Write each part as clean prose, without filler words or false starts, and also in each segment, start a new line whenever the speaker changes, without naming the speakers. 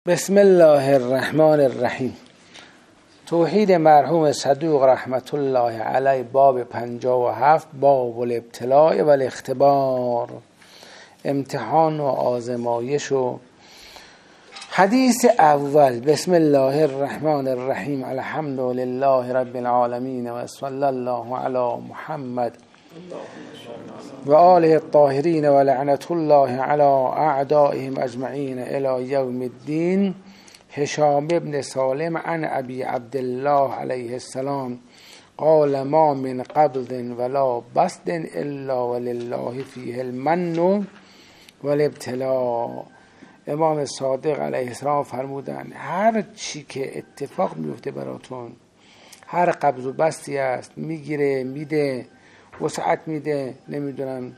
بسم الله الرحمن الرحیم. توحید مرحوم صدوق رحمت الله علیه، باب 57، باب الابتلاء و الاختبار، امتحان و آزمایش. و حدیث اول: بسم الله الرحمن الرحیم، الحمد لله رب العالمین و صلی الله علی محمد و آله الطاهرین و لعنت الله علی اعدائهم اجمعین الی یوم الدین. هشام بن سالم عن ابی عبدالله علیه السلام قال: ما من قبض ولا بسط الا ولله فیه المن والابتلاء. امام صادق علیه السلام فرمودند هر چی که اتفاق میفته براتون، هر قبض و بسطی است، میگیره، میده، وسعت میده، نمیدونم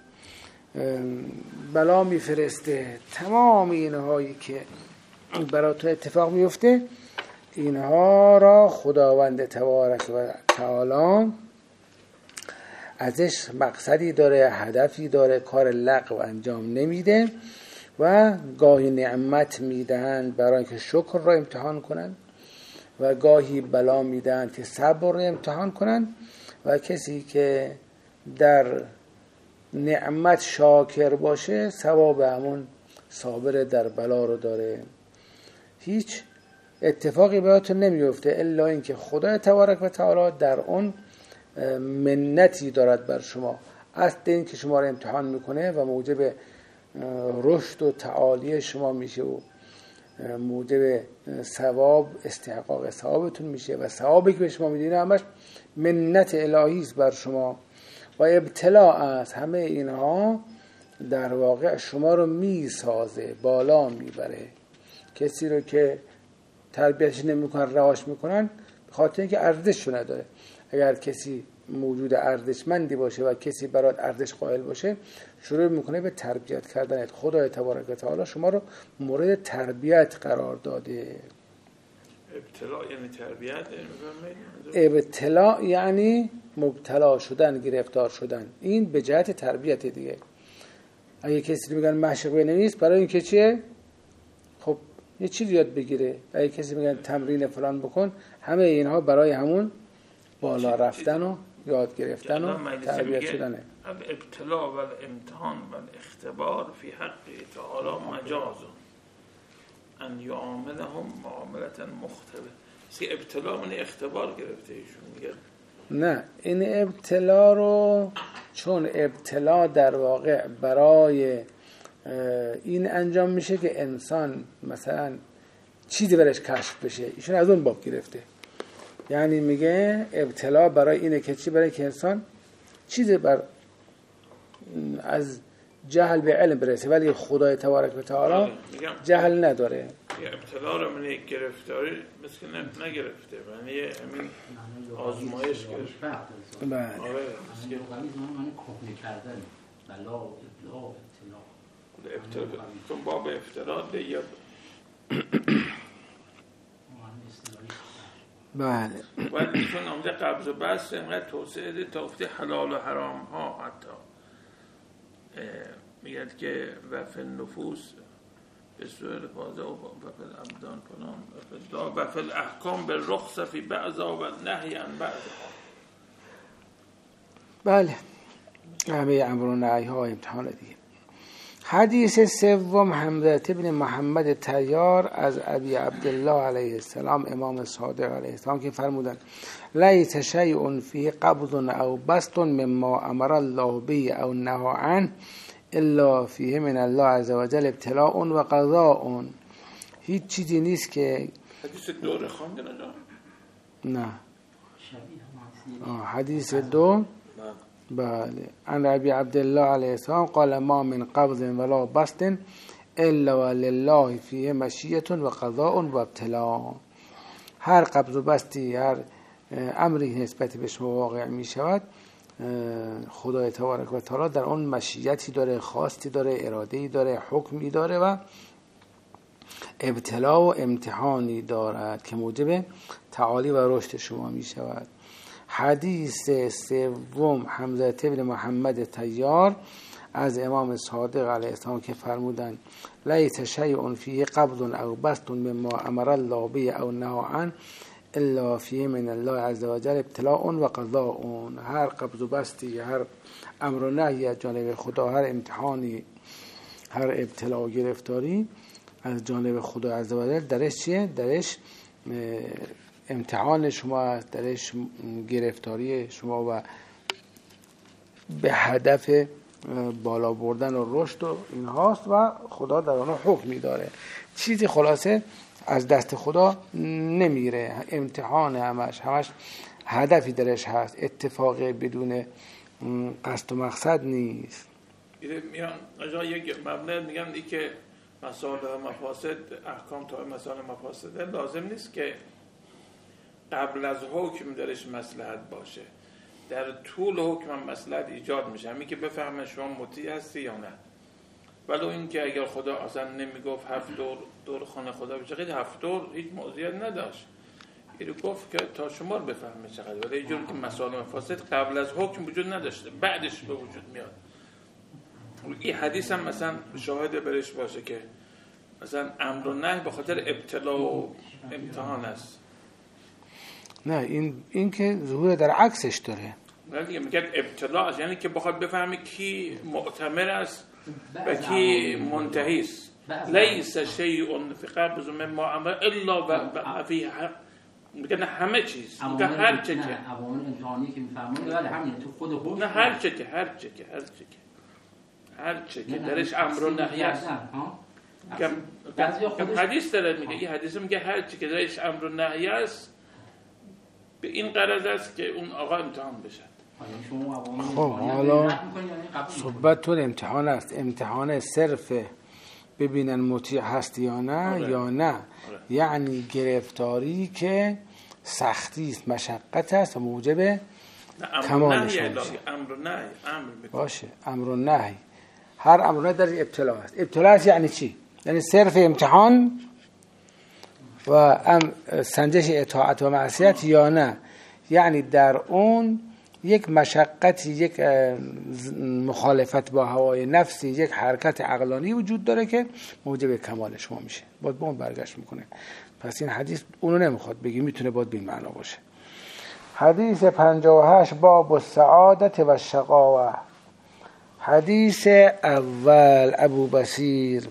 بلا میفرسته، تمام اینهایی که براتون اتفاق میفته، اینها را خداوند تبارک و تعالی ازش مقصدی داره، هدفی داره، کار لغو انجام نمیده و گاهی نعمت میدهند برای اینکه شکر را امتحان کنند و گاهی بلا میدهند که صبر را امتحان کنند. و کسی که در نعمت شاکر باشه ثواب همون صابر در بلا رو داره. هیچ اتفاقی براتون نمیفته الا اینکه خدای تبارک و تعالی در اون منتی دارد بر شما، اصل این که شما رو امتحان میکنه و موجب رشد و تعالی شما میشه و موجب ثواب، استحقاق ثوابتون میشه و ثوابی که به شما میدینه همش منت الهی است بر شما. و ابتلاء است، همه اینها در واقع شما رو میسازه، بالا میبره. کسی رو که تربیتش نمیکنن، رهاش میکنن، به خاطر اینکه ارزشش نداره. اگر کسی موجود ارزشمندی باشه و کسی برات ارزش قائل باشه، شروع میکنه به تربیت کردن. خدای تبارک و تعالی شما رو مورد تربیت قرار داده.
ابتلاء یعنی تربیت؟
ابتلاء یعنی مبتلا شدن، گرفتار شدن. این به جهت تربیت دیگه. اگه کسی میگن مشق بنویس، برای این که چیه؟ خب یه چیزی یاد بگیره. اگه کسی میگن تمرین فلان بکن، همه اینها برای همون بالا رفتن و یاد گرفتن و تربیت شدنه.
ابتلاء و امتحان و اختبار فی حق تعالی مجاز ان یعاملهم معاملة مختلفه. ابتلا من اختبار گرفته ایشون میگه.
نه، این ابتلا رو چون ابتلا در واقع برای این انجام میشه که انسان مثلا چیزی برش کشف بشه، ایشون از اون باب گرفته. یعنی میگه ابتلا برای اینه که چی؟ برای که انسان چیزی از جهل به علم برسه، ولی خدای تبارک و تعالی جهل نداره.
ابتلا رو من گرفتاری مثل نگرفته، یعنی همین آزمایش گرفته.
بله.
آره، من کهنه کردن بلا ابتلا.
چون باب افترا دیگه.
بله.
ولی چون آمده قبض و بسط اینقدر توسعه ده تا افتی حلال و حرام ها، حتی میگد که وفل نفوس به سوء بازه و وفل ابدان کنان وفل احکام به رخص فی بعضا و نهی عن بعضا.
بله، همه امر و نهی ها امتحان دیگه. حدیث سوم: حمزه بن محمد طیار از ابی عبدالله علیه السلام، امام صادق علیه السلام، که فرمودند لیس شیء فی قبض او بسط مما امر الله به او نهى عنه الا فیه من الله عز وجل ابتلاء و قضاء. هیچ چیزی نیست که
حدیث دو رو خواندن؟
نه، حدیث دو. بله. عن ابی عبدالله علیه السلام قال: ما من قبض ولا بسط الا ولله فیه مشیة و قضاء و ابتلاء. هر قبض و بسطی، هر امری نسبت به شما واقع می شود، خدای تبارک و تعالی در اون مشیتی داره، خواستی داره، اراده‌ای داره، حکمی داره و ابتلا و امتحانی دارد که موجب تعالی و رشد شما می شود. حدیث سوم: حمزه بن محمد طیار از امام صادق علیه السلام که فرمودند لیس شیء فیه قبض او بسط مما امر الله به او نهی عنه الا فیه من الله عز وجل ابتلاء و قضاء. هر قبض و بسطی، هر امر و نهی از جانب خدا، هر امتحانی، هر ابتلا و گرفتاری از جانب خدا عز وجل درش چیه؟ درش امتحان شما است، درش گرفتاری شما و به هدف بالا بردن و رشد و این هاست و خدا در آن حکمی داره. چیزی خلاصه از دست خدا نمیره، امتحان همش هدفی درش هست، اتفاق بدون قصد و مقصد نیست.
میان اجا یک مبنی میگن ای که مسائل مفاسد احکام تا مسائل مفاسد لازم نیست که قبل از حکم درش مصلحت باشه، در طول حکم هم مصلحت ایجاد میشه، همین که بفهمه شما مطیع هستی یا نه. ولو این که اگر خدا اصلا نمیگفت 7 دور خانه خدا بشه، 7 دور هیچ موضوعیت نداشت، اینو گفت که تا شما رو بفهمه چقدر. ولی اینجور که مسائل مفاسد قبل از حکم وجود نداشته، بعدش به وجود میاد. این حدیث هم مثلا شاهد برش باشه که مثلا امر و نهی به خاطر ابتلا و امتحان است.
نه این که ظهور در عکسش داره.
نه دیگه میگه ابتلا است، یعنی که بخواد بفهمی کی معتمر است و کی منتهی است. لیس شیء فی قبض مما امر الا و فی حق. میگه همه چیز، میگه هر چه که
عوامل امتحانی که میفهمون ولی همین تو خود حکم،
نه هر چه که درش امر و نهی است. حدیث داره میگه، این حدیث میگه هر چی که درش امر و نهی است به این غرض است که اون آقا امتحان بشه.
خب حالا صحبتتون امتحان است، امتحان صرف ببینن مطیع هست یا نه یا نه، یعنی گرفتاری که سختی است، مشقت است و موجب کمالش میشه. باشه امر و نهی، هر امر و نهی در ابتلا است. ابتلا است یعنی چی؟ یعنی صرف امتحان و سنجش اطاعت و معصیت یا نه، یعنی در اون یک مشقتی، یک مخالفت با هوای نفسی، یک حرکت عقلانی وجود داره که موجب کمال شما میشه. باید به اون برگشت میکنه. پس این حدیث اونو نمیخواد بگی، میتونه باید به این معنا باشه. حدیث 58 باب السعادت و الشقاوه. حدیث اول ابو بصیر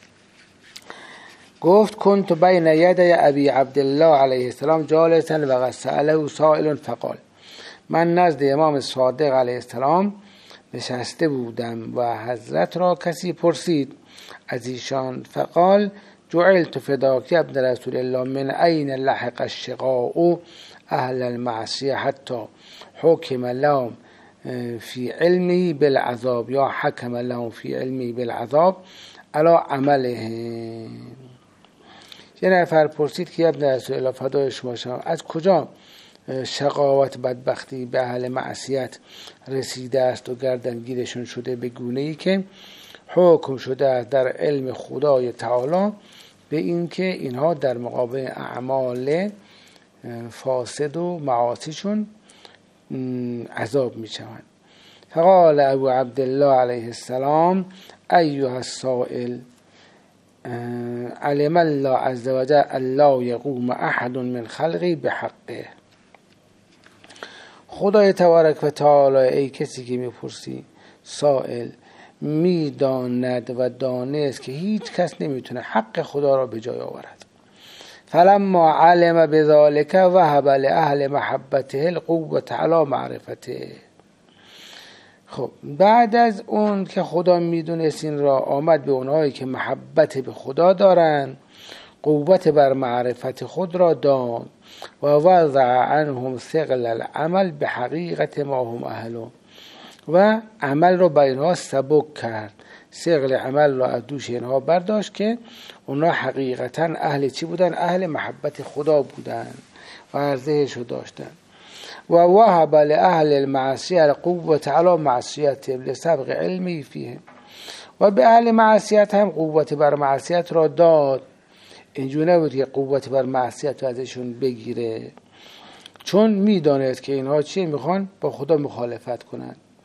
گفت کنت بین یدی ابی عبدالله علیه السلام جالسا و قد سأله سائل فقال، من نزد امام صادق علیه السلام نشسته بودم و حضرت را کسی پرسید از ایشان، فقال جعلت فداک ابن رسول الله من این لحق الشقاء اهل المعصیه حتی حکم لهم فی علمی بالعذاب یا حکم لهم فی علمی بالعذاب علی عملهم. یه نفر پرسید که ابن رسول الله فدای شما شما از کجا شقاوت بدبختی به اهل معصیت رسیده است و گردنگیرشون شده به گونه‌ای که حکم شده است در علم خدای تعالی به این که اینها در مقابل اعمال فاسد و معاصیشون عذاب میشوند. فقال ابو عبدالله علیه السلام ایها السائل علم الله عز وجل الله یقوم احد من خلقی بحقه. خدای تبارک و تعالی ای کسی که میپرسی سائل میداند و دانست که هیچ کس نمیتونه حق خدا را به جای آورد. فلما علم بذلك وهب لأهل محبته القوة على معرفته. خب بعد از اون که خدا میدونست این را، آمد به اونهایی که محبت به خدا دارن قوت بر معرفت خود را داد و وضع عنهم ثقل العمل به حقیقت ما هم اهلو، و عمل را بر اینها سبک کرد، ثقل عمل را از دوش اینها برداشت که اونها حقیقتا اهل چی بودن؟ اهل محبت خدا بودن و ارزشش رو داشتن. و وهب لأهل المعصیه القوة علی معصیته لسبق علمی فیه، و به اهل معصیت هم قوت بر معصیت را داد. اینجور نبود که قوت بر معصیت رو ازشون بگیره، چون میداند که اینها چی میخوان؟ با خدا مخالفت کنند.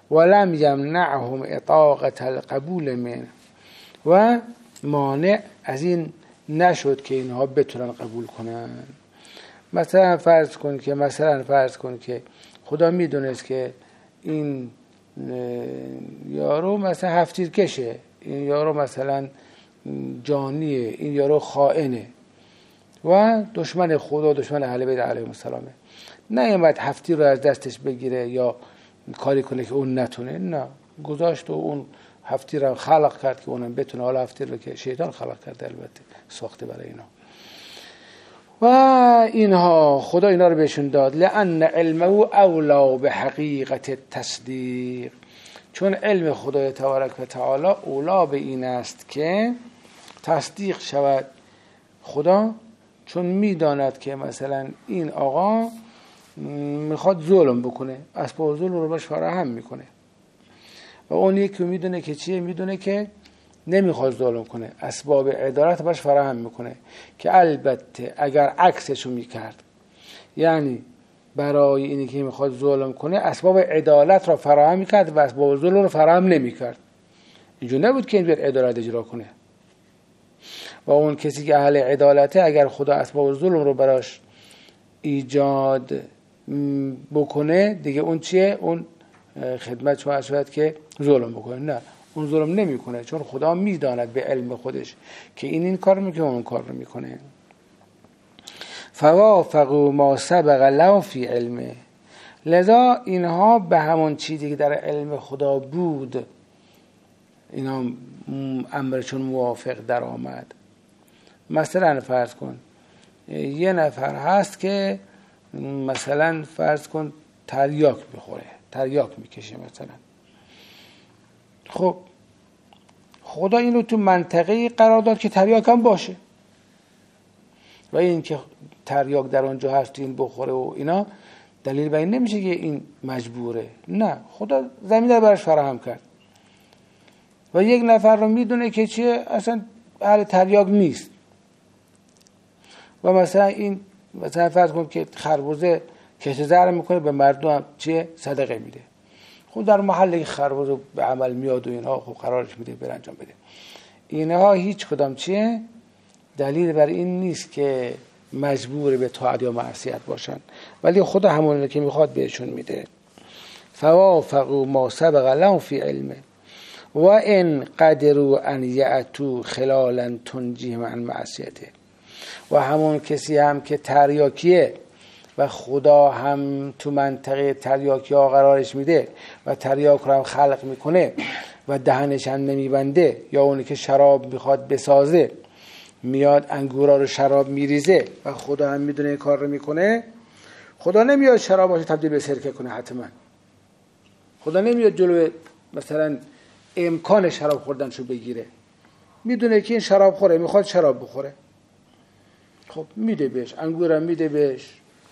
ولم یمنعهم اطاقة القبول منه، و مانع از این نشد که اینها بتونن قبول کنن. مثلا فرض کن که خدا میدونست که این یارو مثلا هفتیر کشه، این یارو مثلا جانیه، این یارو خائنه و دشمن خدا، دشمن اهل بیت علیهم السلامه. نه اینقدر هفتیر رو از دستش بگیره یا کاری کنه که اون نتونه، نه، گذاشت و اون هفتیر رو خلق کرد که اونم بتونه. حالا هفتیر رو که شیطان خلق کرده البته، ساخته برای اینا. و اینها خدا اینا رو بهشون داد. لأن علمه اولا به حقیقت تصدیق، چون علم خدای تبارک و تعالی اولا به این است که تصدیق شود. خدا چون میداند که مثلا این آقا میخواد ظلم بکنه، اسباب ظلم رو باش فراهم میکنه، و اون یکی میدونه که چیه، میدونه که نمیخواد ظلم کنه، اسباب عدالت باش فراهم میکنه. که البته اگر عکسشو میکرد، یعنی برای اینی که میخواد ظلم کنه اسباب عدالت را فراهم میکرد و اسباب ظلم رو فراهم نمیکرد، اینجور نبود که این بیاد عدالت اجرا کنه. و اون کسی که اهل عدالته، اگر خدا اسباب ظلم رو براش ایجاد بکنه دیگه، اون چیه؟ اون خدمت شما شاید که ظلم بکنه. نه، اون ظلم نمیکنه، چون خدا میداند به علم خودش که این کار میکنه، اون کار رو میکنه. فوافقوا ما سبق له فی علمه، لذا اینها به همون چیزی که در علم خدا بود اینا امرشون موافق در آمد. مثلا فرض کن یه نفر هست که مثلا فرض کن تریاک بخوره، تریاک میکشه مثلا. خب خدا اینو تو منطقه قرار داد که تریاک هم باشه، و این که تریاک در اونجا هست این بخوره و اینا دلیل بر این نمیشه که این مجبوره. نه، خدا زمین رو برش فراهم کرد. و یک نفر رو میدونه که چیه، اصلا اهل تریاک نیست، و مثلا این مثلا فرض کن که خربوزه کشت زهر میکنه به مردم چیه صدقه میده. خب در محله خربوزه به عمل میاد و اینها خب قرارش میده بر انجام بده. اینها هیچ کدام چیه دلیل بر این نیست که مجبور به طاعت یا معصیت باشن، ولی خدا همون که میخواد بهشون میده. فوافقوا ما سبق لهم فی علمه و ان قدروا ان یأتوا خلالا تنجیهم عن معصیته. و همون کسی هم که تریاکیه و خدا هم تو منطقه تریاکی ها قرارش میده و تریاک رو هم خلق میکنه و دهنش هم نمیبنده، یا اونی که شراب میخواد بسازه میاد انگورا رو شراب میریزه و خدا هم میدونه کار رو میکنه. خدا نمیاد شراباشو تبدیل به سرکه کنه، حتما خدا نمیاد جلو مثلا امکان شراب خوردنشو بگیره، میدونه که این شراب خوره، میخواد شراب بخوره، خب میده بهش، انگورم میده بهش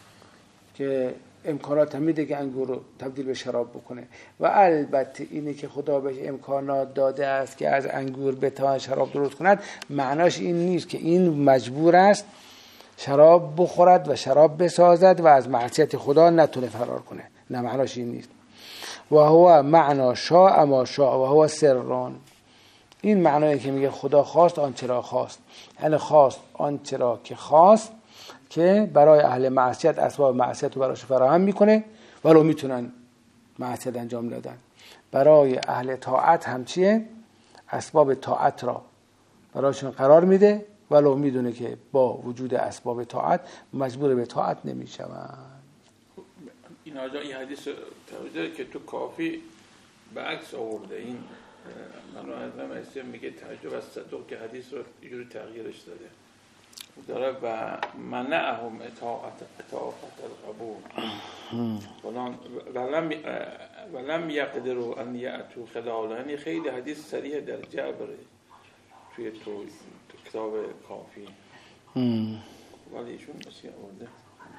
که امکانات هم میده که انگور رو تبدیل به شراب بکنه. و البته اینه که خدا بهش امکانات داده است که از انگور بتواند شراب درست کند، معناش این نیست که این مجبور است شراب بخورد و شراب بسازد و از معصیت خدا نتونه فرار کنه. نه، معناش این نیست. و هو معنا شاء ما شاء و هو سرون. این معنایی که میگه خدا خواست آنچه را خواست، یعنی خواست آنچه را که خواست که برای اهل معصیت اسباب معصیت رو براش فراهم میکنه ولو میتونن معصیت انجام دادن. برای اهل طاعت هم چیه؟ اسباب طاعت را براشون قرار میده ولو میدونه که با وجود اسباب طاعت مجبور به طاعت نمیشون.
این آجا این حدیث توجه که تو کافی به عکس آورده. این من رو میگه تعجب از صدق که حدیث رو یه تغییرش داده داره و منعهم اطاعت القبول ولم یقدروا ان یأتوا خلالا. یعنی خیلی حدیث صریح در جبر توی تو کتاب کافی، ولی ایشون بسیار آورده.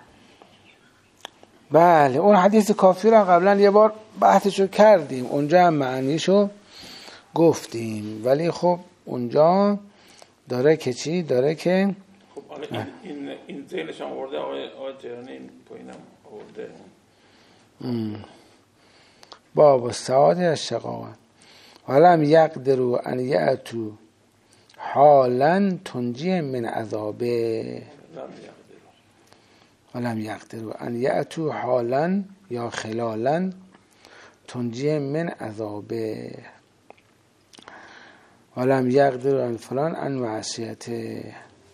بله، اون حدیث کافی رو قبلا یه بار بحثشو کردیم، اونجا هم معنیشو گفتیم، ولی خب اونجا داره که چی؟ داره که
خب این ذهنش هم آورده آقای جهانی، این پایینم آورده.
باب السعادة الشقاوة. ولم يقدروا ان یأتوا حالا تنجی من عذابه. ولم يقدروا ان یأتوا حالا یا خلالا تنجی من عذابه. ولم يقدروا ان فلان عن معصیته.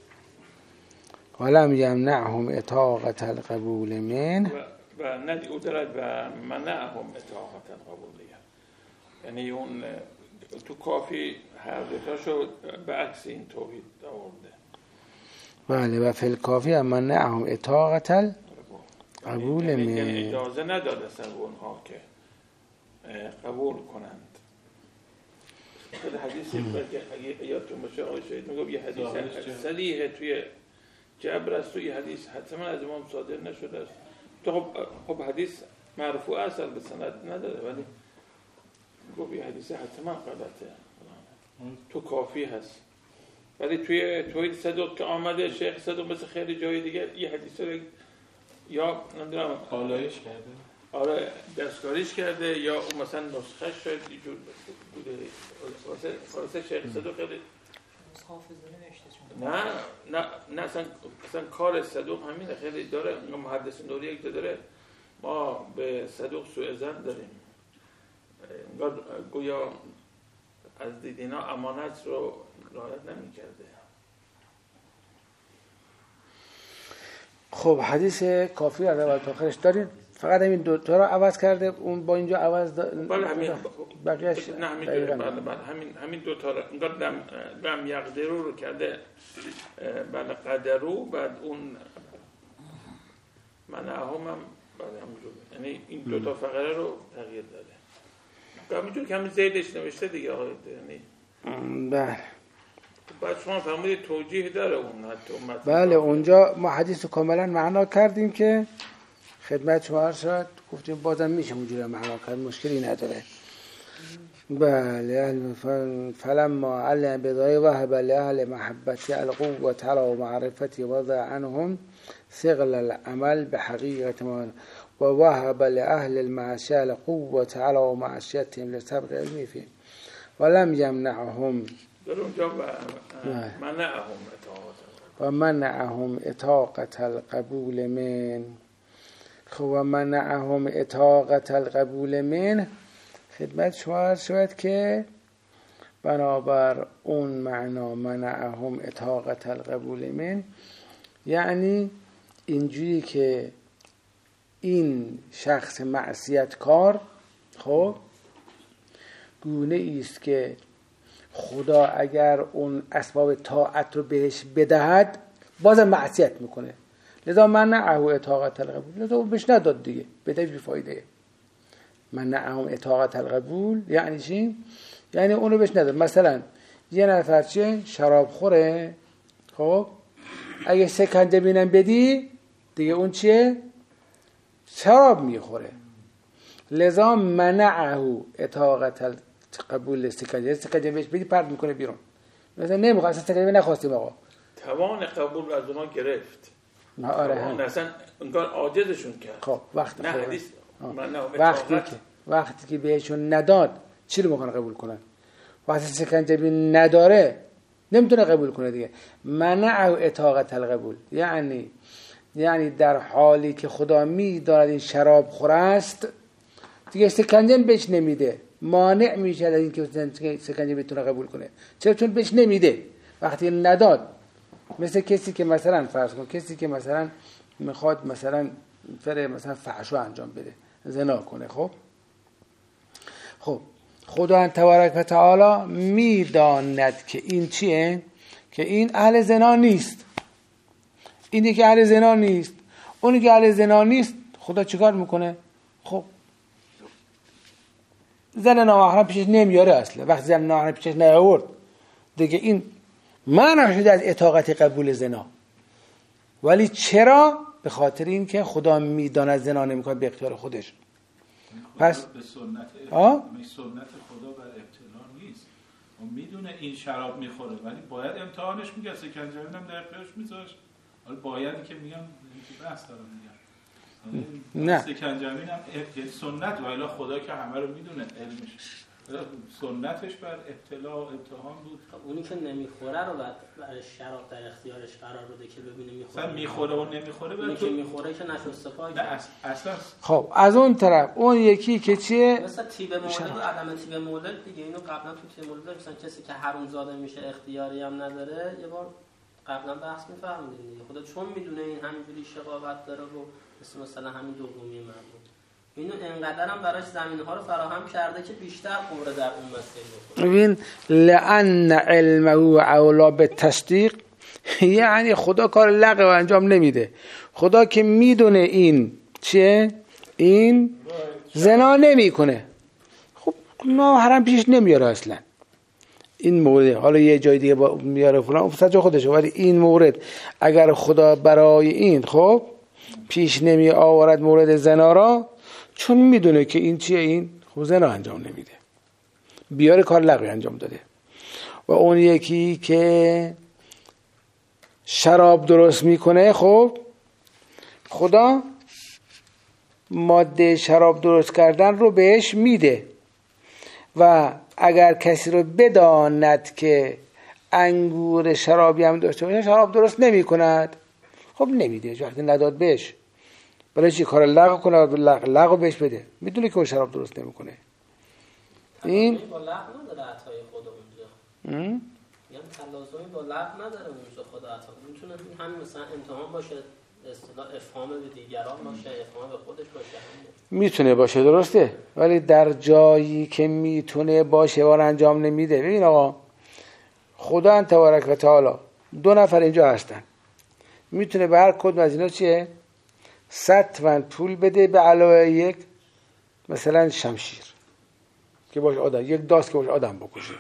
ولم يمنعهم اطاقة القبول منه.
و ندی او دارد و منعهم اطاقة القبول. یعنی اون تو کافی هر دوتاشو به عکس این توحید آورده.
بله و فی الکافی منعهم اطاقة القبول منه.
یعنی اجازه نداده اصلا اونها که قبول کنند. خود حدیثی که اگه یادتون باشه آقای شهید میگم یه حدیث صریح توی جبر است و یه حدیث حتما از امام صادر نشده است. تو خب حدیث مرفوع است به سند نداره ولی گفت یه حدیث حتما غلطه تو کافی هست. ولی توی توحید صدوق که آمده شیخ صدوق مثل خیلی جای دیگه یه حدیث رو یا نمیدونم
حالایش کرده
آره دستکاریش کرده یا اون مثلا نسخه شاید یه جور بوده واسه شیخ صدوق خیلی نه اصلا کار صدوق همینه خیلی داره. محدث نوری یک داره ما به صدوق سوء ظن داریم گویا از دیدینا امانت رو رعایت نمی کرده.
خب حدیث کافی از اول تا آخرش دارید فقط همین دو تا رو عوض کرده اون با اینجا عوض
بله همین
بقیه‌اش
نه همین دو تا انگار لم یقدرو رو کرده بله قدرو بعد اون منعهم هم بله همونجور یعنی این دو تا فقره رو تغییر داده همینجور که همین زیدش نوشته دیگه آقای یعنی
بله
بعد شما فهمیدید توجیه داره اون حتی
بله اونجا ما حدیث رو کاملا معنا کردیم که خدمت شما شد گفتیم بازم میشه اونجوری معنا کرد مشکلی نداره. بله فلما علم بدای وهب لأهل محبتی القوة و معرفتی وضع عنهم ثقل العمل بحقیقت ما و وهب لأهل المعصیة القوة و معصیتهم لسبق علمی فيه ولم يمنعهم منعهم اطاقة القبول من. خب و منعهم اطاقة القبول من خدمت شما شد که بنابر اون معنا منعهم اطاقة القبول من یعنی اینجوری که این شخص معصیت کار خب گونه ایست که خدا اگر اون اسباب طاعت رو بهش بدهد بازم معصیت میکنه لذا منعه اطاقة القبول لذا بهش نداد دیگه بده بی فایده. منعهم اطاقة القبول یعنی چی؟ یعنی اونو بهش نداد. مثلا یه نفر چه شراب خوره خب اگه سکنجه بینم بدی دیگه اون چیه؟ شراب میخوره لذا منعه اطاقة قبول سکنجه بهش بدی پرد میکنه بیرون مثلا نمیخواد اصلا سکنجه نخواستیم آقا
توان قبول از اونا گرفت
آره
اصلا انگار عاجزشون کرد.
خب
نه حدیث
وقتی که بهشون نداد چی رو میخوان قبول کنن؟ وقتی سکنجه نداره نمیتونه قبول کنه دیگه. منع اطاقة القبول یعنی در حالی که خدا میداند این شراب خوره است دیگه سکنجه بهش نمیده مانع میشه از اینکه سکنجه بتونه قبول کنه. چرا؟ چون بهش نمیده. وقتی نداد مثل کسی که مثلا فرض کن کسی که مثلا میخواد مثلا فحشو انجام بده زنا کنه خب خدا تبارک و تعالی میداند که این چیه؟ که این اهل زنا نیست. اینی که اهل زنا نیست اونی که اهل زنا نیست خدا چیکار میکنه؟ خب زن نامحرم پیشش نمیاره اصلا. وقتی زن نامحرم پیشش نیاورد دیگه این معنی شده از اطاقت قبول زنا. ولی چرا؟ به خاطر این که خدا میداند زنا نمیکنه به اختیار خودش. پس
به سنت خدا بر ابتلا نیست. اون میدونه این شراب میخوره ولی باید امتحانش میگه سکنجه هم در اختیارش میذاش. حالا بایدی که میگم بحث دارم میگم
نه
سکنجبین هم سنت و الا خدا که همه رو میدونه علمش سنتش بر ابتلا و امتحان بود.
اونی که نمیخوره رو بعد برای شراب در اختیارش قرار بده که ببینه میخوره.
مثلا میخوره و نمیخوره
اونی که میخوره که نشسته پای.
نه اصلا.
خب از اون طرف اون یکی که چیه؟
مثلا تیب مولد و عدم تیب مولد دیگه. اینو قبلا تو تیب مولد مثلا کسی که حرومزاده میشه اختیاری هم نداره. یه بار قبلا بحث می‌فرمودیم دیگه. خدا چون میدونه این همینجوری شقاوت داره و مثلا همین دومی مرد اینو انقدر هم براش زمینه‌ها رو فراهم کرده که بیشتر قوره در اون مسئله.
ببین لأن علمه اولا بالتصدیق، یعنی خدا کار لغو انجام نمیده. خدا که میدونه این چیه؟ این زنا نمیکنه. خب ناحرم پیش نمیاره اصلا. این مورد حالا یه جای دیگه میاره فلان فساد خودشه، ولی این مورد اگر خدا برای این خب پیش نمی آورد مورد زنا را، چون میدونه که این چیه، این خب زنا انجام نمیده، بیاره کار لغوی انجام داده. و اون یکی که شراب درست میکنه، خب خدا ماده شراب درست کردن رو بهش میده و اگر کسی رو بداند که انگور شرابی هم داشته باشه شراب درست نمی کند، خب نمیده. وقتی نداد بهش، برای چی کار لغو کنه؟ لغو بهش بده، میدونه که اون شراب درست نمیکنه. این
با لغو نداره عطای خدا اونجا. یعنی تلازمی با لغو نداره اونجا خدا عطا. میتونه همین مثلا امتحان باشه، اصطلاح افهام به دیگران باشه، افهام به خودش باشه.
میتونه باشه، درسته، ولی در جایی که میتونه باشه وار انجام نمیده. ببین آقا، خدا تبارک و تعالی 2 نفر اینجا هستن، میتونه به هر کدوم از اینا چیه 100 تومن پول بده به علاوه یک مثلا شمشیر که باشه آدم، یک داس که باشه آدم بکشه.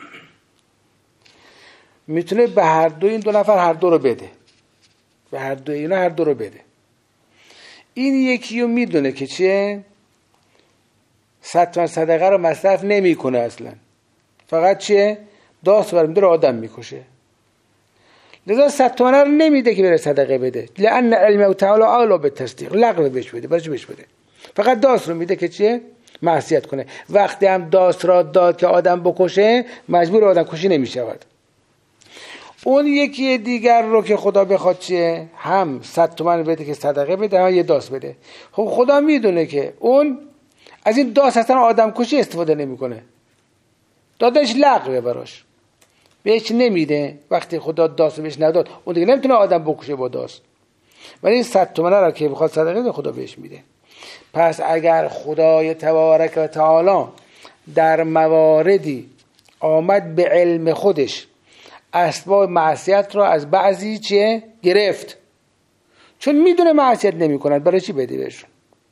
میتونه به هر دو این 2 نفر هر دو رو بده، به هر دو اینا هر دو رو بده. این یکی رو میدونه که چیه 100 تومن صدقه رو مصرف نمیکنه اصلا، فقط چیه داس برمی‌داره رو آدم میکشه، لذا 100 تومن رو نمیده که بره صدقه بده. لأن علمه تعالی اعلی بالتصدیق، لغو بهش بده، برش بهش بده، فقط داس رو میده که چیه معصیت کنه. وقتی هم داس را داد که آدم بکشه، مجبور آدم کشی نمیشود. اون یکی دیگر رو که خدا بخواد چیه هم 100 تومن بده که صدقه بده، هم یه داس بده. خب خدا میدونه که اون از این داس اصلا آدم کشی استفاده نمیکنه، دادش لغوه براش، بهش نمیده. وقتی خدا داس بهش نداد، اون دیگه نمیتونه آدم بکشه با داس، ولی این 100 تومن رو که بخواد صدقه بده خدا بهش میده. پس اگر خدای تبارک و تعالی در مواردی آمد به علم خودش اسباب معصیت را از بعضی چیه گرفت، چون میدونه معصیت نمی کند، برای چی بده بهشون؟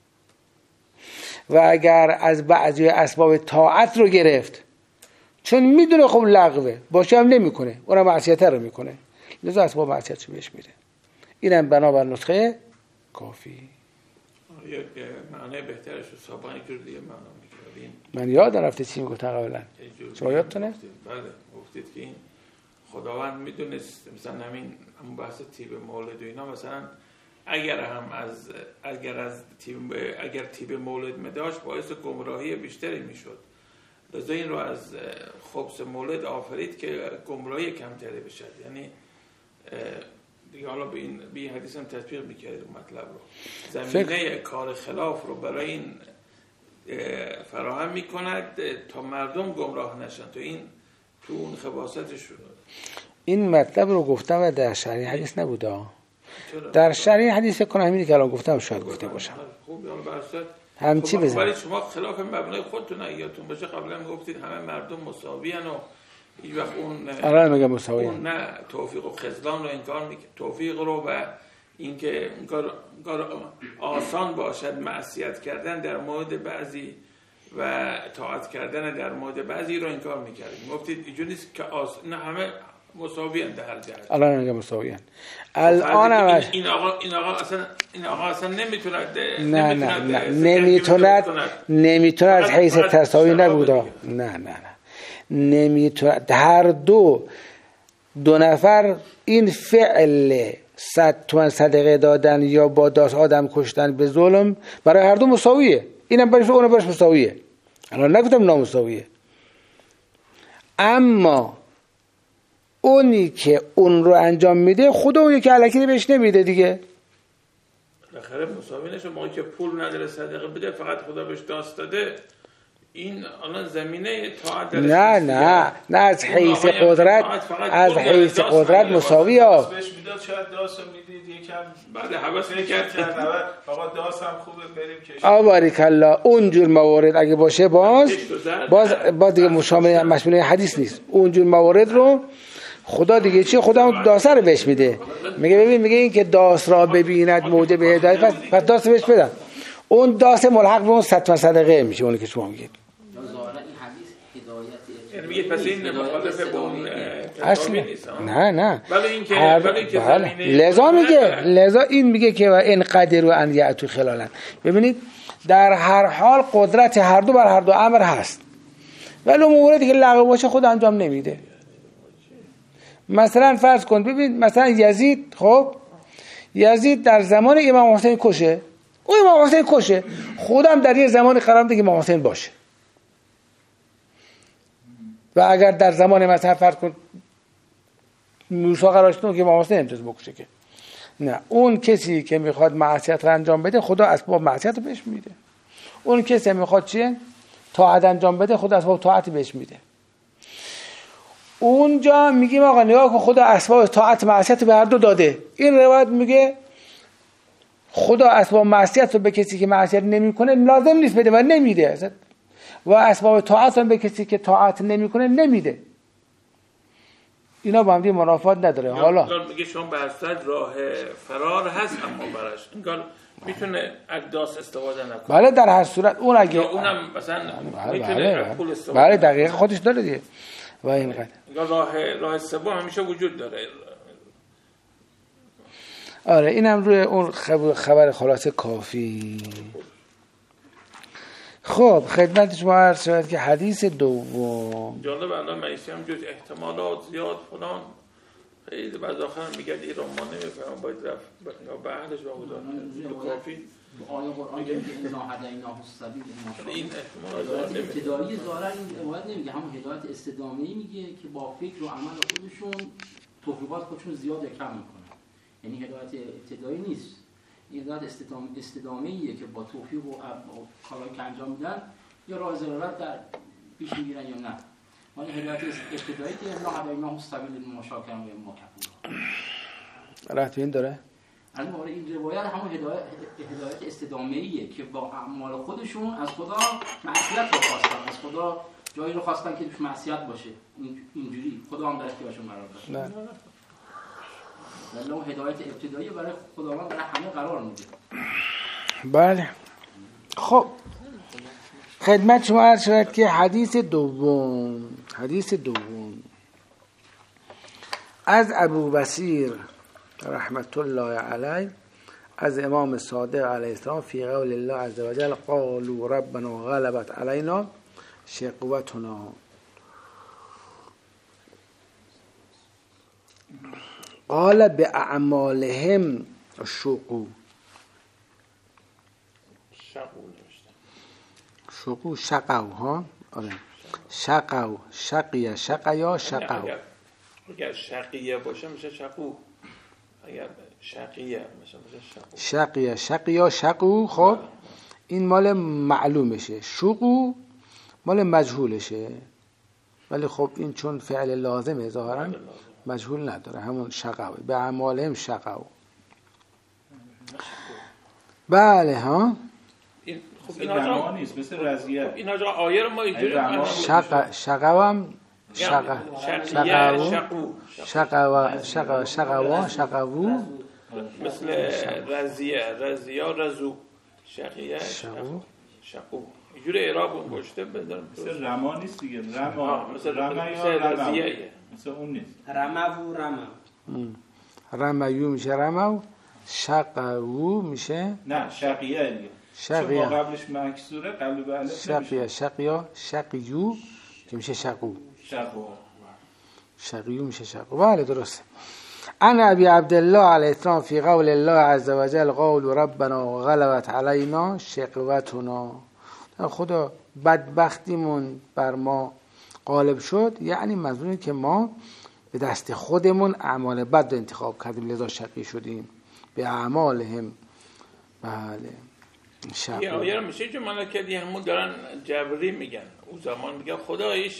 و اگر از بعضی اسباب طاعت رو گرفت، چون میدونه خب لغوه باشه هم نمی کنه، اونم معصیت رو میکنه، لذا اسباب معصیت رو بهش میده. اینم بنابر نسخه کافی.
یک معنی بهترش رو سابقا یک جور دیگه معنا میکردیم.
من یادم رفته چی میگفتن قبلا، شما یادتونه؟
بله گفتید که این خداوند میدونست مثلا همون بحث تیب مولد و اینا، مثلا اگر تیب مولد میداشت باعث گمراهی بیشتری میشد، لذا این رو از خبث مولد آفرید که گمراهی کمتری بشه. یعنی دیگه حالا به این حدیث هم تطبیق میکرد مطلب رو، زمینه کار خلاف رو برای این فراهم میکند تا مردم گمراه نشن. تو این تو اون خباستش رو
این مطلب رو گفتم و در شرح حدیث نبوده. در شرح حدیث فکر کنم همینی که الان گفتم شاید گفته باشم.
خوب یعنی برسات
هم چی بزنم؟
ولی شما خلاف مبنای خودتون اگرتون باشه قبلا میگفتید همه مردم مساویان و این وقت اون
الان میگم مساویان،
اون نه توفیق و خذلان رو انکار میکنه، توفیق رو و اینکه کار آسان باشد معصیت کردن در مورد بعضی و طاعت کردن در مورد بعضی رو انکار میکردید. گفتید اینجوری نیست که نه همه مساویان در هر جهت.
الان میگم مساویان. الان هم
این آقا اصلا
نمیتونه از حیث تساوی نبوده. نه نمیتونه. هر دو نفر این فعل 100 تومن صدقه دادن یا با داس آدم کشتن به ظلم برای هر دو مساویه. اینم برش اونم برش مساویه. الان نگفتم نامساویه. اما اونی که اون رو انجام میده خدا اون که الکی بهش نمیده دیگه.
بالاخره مساوی نشه. موقعی که پول نداره صدقه بده فقط خدا بهش داست داده، این الان زمینه طاعت درش
نه از حیث قدرت، از حیث قدرت مساوی ها.
بهش میداد شاید داس رو میدید یکم
بعد حواس میکرد
فقط داس هم خوبه بریم کشید.
آباریکالله. اونجور موارد اگه باشه باز دیگه مشمول حدیث نیست. اونجور موارد رو خدا دیگه چی؟ خدا اون داس رو بهش میده. میگه ببین، میگه این که داس را ببیند موجب هدایت، پس داس بهش بدن. اون داس ملحق به اون 100 تومن صدقه میشه. اونی که شما میگید
یعنی میگه پس این مخالفه با اون
اصلا نه
ولی این که زمینه
لذا میگه، لذا این میگه که این قدر و ان یأتوا خلالا. ببینید در هر حال قدرت هر دو بر هر دو امر هست، ولی موردی که لغو باشه خود انجام نمیده. مثلا فرض کن ببین، مثلا یزید، خب یزید در زمان امام حسین کشه، او امام حسین کشه، خودم در یه زمانی قرار میده که امام حسین باشه. و اگر در زمان مثلا فرض کن موسی قرار شد که امام حسین امتیاز بکشه، که نه، اون کسی که میخواد معصیت رو انجام بده خدا اسباب معصیت رو بهش میده. اون کسی میخواد چیه؟ طاعت انجام بده خدا اسباب طاعت بهش میده. اونجا میگیم آقا نگاه کن خدا اسباب طاعت معصیت به هر دو داده. این روایت میگه خدا اسباب معصیت رو به کسی که معصیت نمیکنه لازم نیست بده و نمیده، و اسباب طاعت رو به کسی که طاعت نمیکنه نمیده. اینا با هم دیگه منافات نداره. حالا
میگه شما برصد راه فرار هست، اما براش انگار میتونه اقداس استفاده نکنه.
بله در هر صورت اون اگه
اونم مثلا میتونه پول استفاده.
بله دقیقاً خودش داره دیگه. و اینقدر
راه سوم همیشه وجود داره.
آره اینم روی اون خبر خلاصه کافی. خب خدمت شما عرض شود که حدیث دوم
جالب الان مایسی هم جز احتمالات زیاد فلان خیلی بعد آخر میگه ایران ما نمیفهم باید رفت به اهلش با کافی
آیه قرآن که انا هدیناه السبیل
این احتمال
ابتدایی ظاهرا این روایت نمیگه، همون هدایت استدامه‌ای میگه که با فکر و عمل خودشون توفیقات خودشون زیاد یا کم میکنن. یعنی هدایت ابتدایی نیست، این هدایت استدامه‌ایه که با توفیق و کارهایی که انجام میدن یا راه ضرورت در پیش میگیرن یا نه. ولی هدایت ابتدایی که انا هدیناه السبیل مشاکرا و ما کفور
راه این داره.
الان برای این روایت همون هدایت استدامه‌ایه که با اعمال خودشون از خدا معصیت رو خواستن، از خدا جایی رو خواستن که توش معصیت باشه. اینجوری خدا هم در اختیارشون قرار داد. ولی اون هدایت ابتدایی برای خداوند برای همه قرار میده.
بله. خب خدمت شما عرض شود که حدیث دوم از ابو بصیر رحمت الله علیه از امام صادق علیه السلام فی قول الله عز وجل قالوا ربنا غلبت علینا شقوتنا. قال باعمالهم شقو ها. آره شقو شقیه شقیا شقو.
اگر شقیه باشه میشه شقو، اگر شقیه میشه شقو.
شقیه شقیا شقو. خب این مال معلومشه، شقو مال مجهولشه، ولی خب این چون فعل لازمه ظاهرا مجهول نداره، همون شقو. به اعمالهم شقو. بله ها.
این خب
این رما نیست، مثل رضیه.
این آجا آیه رو ما اینجوری
شقو هم شقو
مثل رضیه رزو شقیه شقو اینجوری اعراب اون گشته بذارم.
مثل رما نیست دیگه. رما
مثل
رضیه، مثل اون نیست.
رمایو میشه رمو، شقو میشه
نه شقیه دیگه.
شقیه
چون قبلش مکسوره قبل به الف
شقیه شقیا شقیو که میشه شقو.
شقو
شقیو میشه شقو. بله درسته. عن ابی عبدالله علیه السلام فی قول الله عز وجل قول ربنا غلبت علینا شقوتنا. خدا بدبختیمون بر ما غالب شد، یعنی منظور که ما به دست خودمون اعمال بد رو انتخاب کردیم لذا شقی شدیم. به اعمالهم. بله
یه آیه رو میشه جمله کردی همون دارن جبری میگن اون زمان میگن خدا این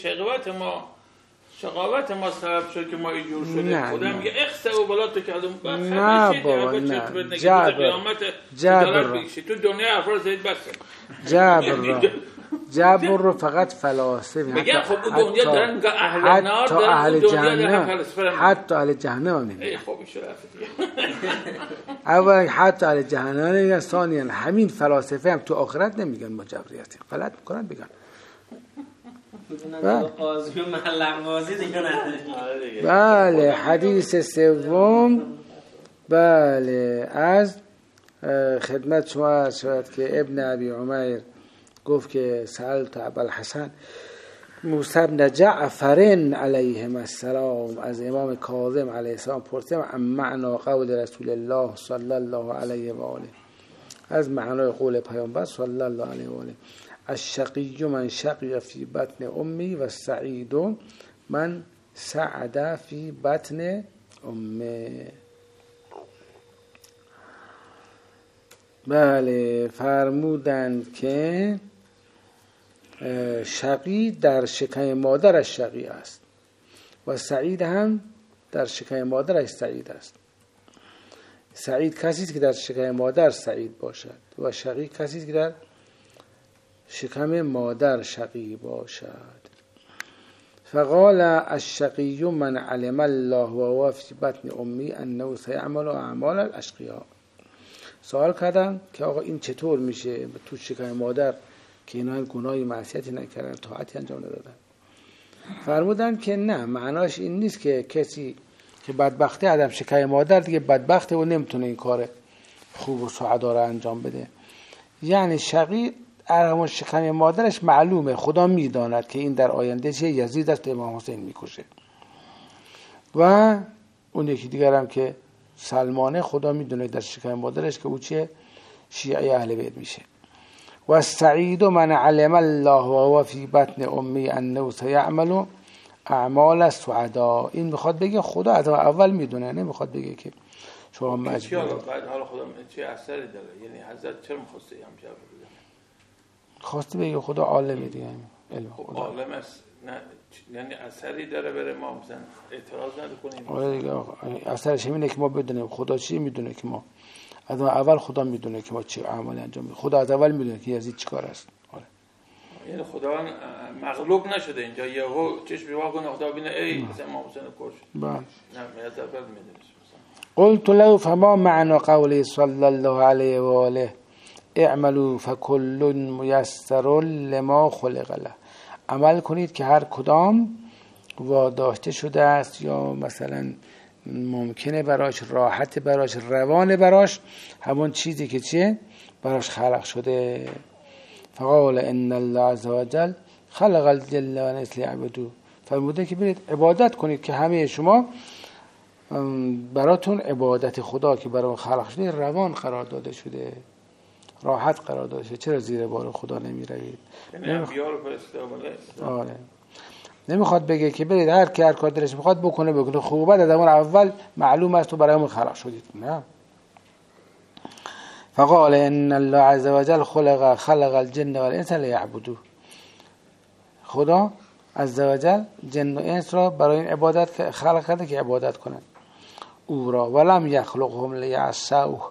شقاوت ما سبب شد که ما اینجور شده. خدا میگه اخسئوا بلا تکلم.
نه بابا نه، جبر
تو دنیا افراد زید بس
جبر رو فقط فلاسفه
میگن. خب اون دنیا دارن میگن اهل نار دارن،
حتی اهل جهنم هم نمیگن.
خب این شده
اول حتی اهل جهنم نمیگن، ثانیاً همین فلاسفه هم تو آخرت نمیگن ما جبریتی. غلط میکنن بگن. بله حدیث سوم. بله از خدمت شما عرض شد که ابن ابی عمیر گفت که سألت ابوالحسن موسی بن جعفر علیهم السلام، از امام کاظم علیه السلام پرسیدم عن معنا قول رسول الله صلی الله علیه و آله، از معنای قول پیامبر صلی الله علیه و آله. الشقی من شقی فی بطن امی و سعید من سعد فی بطن امه. بله فرمودند که شقی در شکم مادرش شقی است و سعید هم در شکم مادرش سعید است. سعید کسی است که در شکم مادر سعید باشد و شقی کسی است که در شکم مادر شقی باشد. فقال الشقی من علم الله و فی بطن امی انه سیعمل اعمال الاشقیاء. سوال کردن که آقا این چطور میشه تو شکم مادر که اینا گناهی معصیتی نکردن، طاعتی انجام ندادن؟ فرمودن که نه، معناش این نیست که کسی که بدبخته آدم شکم مادر دیگه بدبخته و نمیتونه این کار خوب و سعدا رو انجام بده. یعنی شقی همون شکم مادرش معلومه، خدا میداند که این در آینده چه یزید است امام حسین میکشه. و اون یکی دیگر هم که سلمانه، خدا میدونه در شکم مادرش که او چه شیعه اهل بیت میشه. و سعید من علم الله و فی بطن امی انه سیعمل اعمال السعداء. این میخواد بگه خدا از اول میدونه، نمیخواد بگه که شما مجبور.
بعد حالا خدا چه اثری داره؟ یعنی حضرت چرا میخواسته هم جواب بده؟
خواسته بگه خدا عالمه دیگه، علم خدا
عالم است. نه یعنی اثری داره بره ما مثلا اعتراض نکنیم.
آره دیگه اثرش همینه که ما بدونیم خدا چی میدونه، که ما از اول خدا میدونه که ما چه عملی انجام میدیم. خدا از اول میدونه که یزید چیکار است. آره
یعنی خداوند مغلوب نشده اینجا، یهو چشم وا کنه خدا ببینه ای مثلا ما حسین کش.
بله
نه از اول میدونه.
قلت له فما معنى قوله صلی الله علیه و آله اعملوا فكل میسر لما خلق له. عمل کنید که هر کدام واداشته شده است یا مثلا ممکنه براش، راحت براش، روان براش، همون چیزی که چیه براش خلق شده. فقال ان الله عز وجل خلق الجن والانس ليعبدوه. فرموده که برید عبادت کنید که همه شما براتون عبادت خدا که برای خلق شده روان قرار داده شده، راحت قرار داده شده. چرا زیر بار خدا نمی روید؟ آره نمیخواد بگه که برید هر کی هر کار دلش میخواد بکنه خوبه از اون اول معلوم است تو برای همون خلق شدید. نه. فقال ان الله عز وجل خلق الجن والانس ليعبدوه. خدا عز وجل جن و انس را برای این عبادت خلق کرده که عبادت کنند او را. ولم یخلقهم لیعصوه.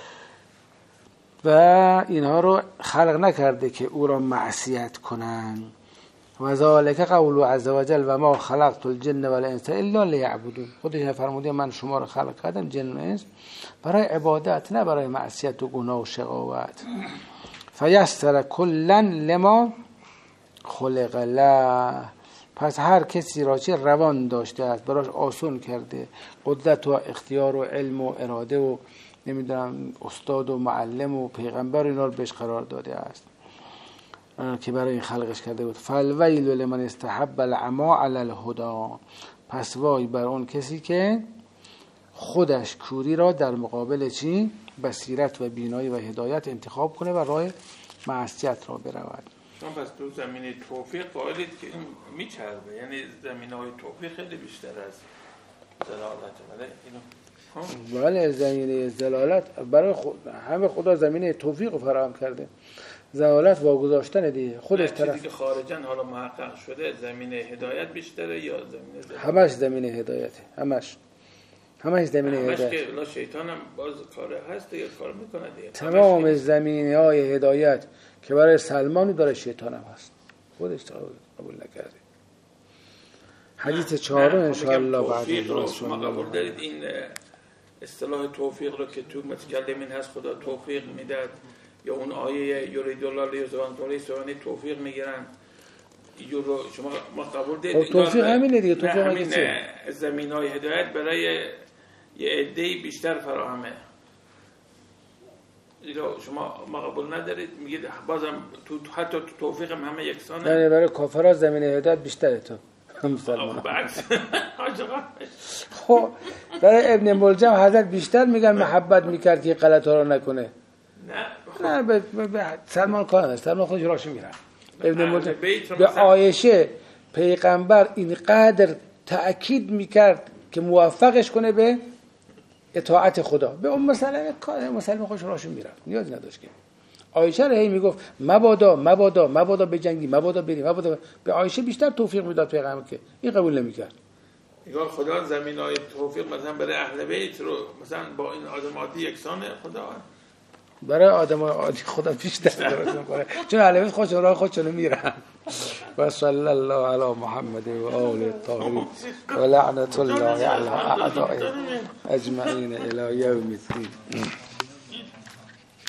و اینها رو خلق نکرده که او را معصیت کنند. و ذالک قول عز وجل و ما خلقت الجن والانس الا لیعبدون. خودش فرموده من شما را خلق کردم جن و انس برای عبادت، نه برای معصیت و گناه و شقاوت. فیسر کلا لما خلق له. پس هر کسی را چه روان داشته است براش آسون کرده، قدرت و اختیار و علم و اراده و نمیدونم استاد و معلم و پیغمبر اینا رو بهش قرار داده است که برای این خلقش کرده بود. فالویل لمن استحب العما علی الهدى. پس وای بر اون کسی که خودش کوری را در مقابل چی؟ بصیرت و بینایی و هدایت انتخاب کنه و راه معصیت را برود.
شما پس تو زمینه توفیق قائلید که این میچربه، یعنی زمینه‌های توفیق خیلی بیشتر از دلالت.
بله زمینه دلالت برای همه خدا زمینه توفیق رو فراهم کرده، دلالت واگذاشتن دیگه خودش طرف.
چیزی که خارجاً حالا محقق شده زمینه هدایت بیشتره یا زمینه دلالت؟
همش زمینه هدایته، همش زمینه هدایت.
که لا شیطان هم باز کار هست دیگه، کار میکنه دیگه.
تمام زمینه های هدایت که برای سلمانی داره شیطان هم هست، خودش قبول نکرده. حدیث چهارم انشاءالله بعد
شما قبول دارید این اصطلاح توفیق رو که تو متکلمین هست خدا توفیق میداد، یا اون آیه یرید الله لیضل سوانی توفیق میگیرن یورو، شما ما قبول دارید
توفیق همینه دیگه؟ توفیق
همین زمینای هدایت برای یه عده‌ای بیشتر فراهمه. شما ما قبول ندارید؟ میگید بازم تو حتی تو توفیق هم همه یکسانه؟
نه برای کافرها زمینه هدایت بیشتره تو مسلمان. خب برای ابن ملجم حضرت بیشتر میگن محبت میکرد که غلط ها رو نکنه. نه به سلمان کار نداشت، سلمان خودش راش میرن. ابن ملجم به عایشه پیغمبر اینقدر تأکید میکرد که موفقش کنه به اطاعت خدا، به اون مسلمان خودش راش میرن، نیازی نداشت که عایشه رو هی میگفت مبادا بجنگی، مبادا بری، مبادا. به عایشه بیشتر توفیق میداد پیغمبر که این قبول نمیکرد.
نگاه خدا زمینای توفیق مثلا برای اهل بیت رو مثلا با این آدم عادی یکسانه خدا؟
برای آدم عادی خدا بیشتر درست میکنه، چون اهل بیت خودشون راه خودشون میرن. و صلی الله علی محمد و آل الطاهرین و لعنت الله علی اعدائهم اجمعین الی یوم الدین.